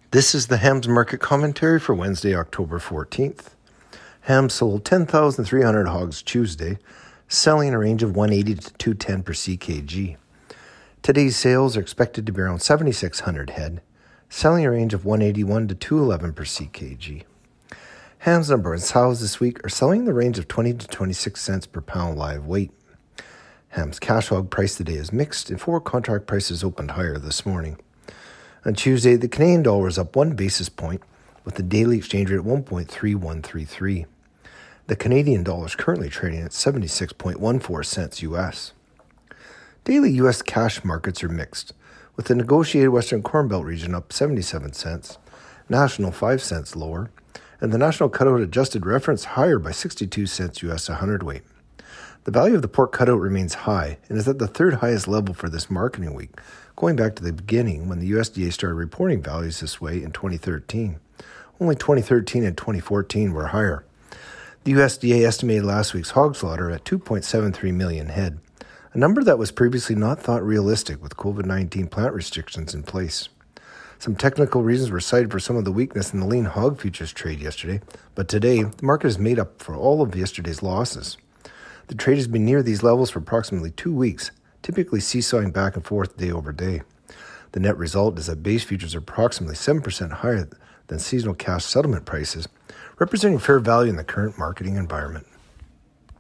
This is the Hams market commentary for Wednesday, October 14th. Hams sold 10,300 hogs Tuesday, selling in a range of 180 to 210 per CKG. Today's sales are expected to be around 7,600 head, selling in a range of 181 to 211 per CKG. Hams number of sows this week are selling in the range of 20 to 26 cents per pound live weight. Hams cash hog price today is mixed, and forward contract prices opened higher this morning. On Tuesday, the Canadian dollar is up 1 basis point, with the daily exchange rate at 1.3133. The Canadian dollar is currently trading at 76.14 cents U.S. Daily U.S. cash markets are mixed, with the negotiated Western Corn Belt region up 77 cents, national 5 cents lower, and the national cutout adjusted reference higher by 62 cents U.S. a hundredweight. The value of the pork cutout remains high and is at the third highest level for this marketing week, going back to the beginning when the USDA started reporting values this way in 2013. Only 2013 and 2014 were higher. The USDA estimated last week's hog slaughter at 2.73 million head, a number that was previously not thought realistic with COVID-19 plant restrictions in place. Some technical reasons were cited for some of the weakness in the lean hog futures trade yesterday, but today the market has made up for all of yesterday's losses. The trade has been near these levels for approximately 2 weeks, typically seesawing back and forth day over day. The net result is that base futures are approximately 7% higher than seasonal cash settlement prices, representing fair value in the current marketing environment.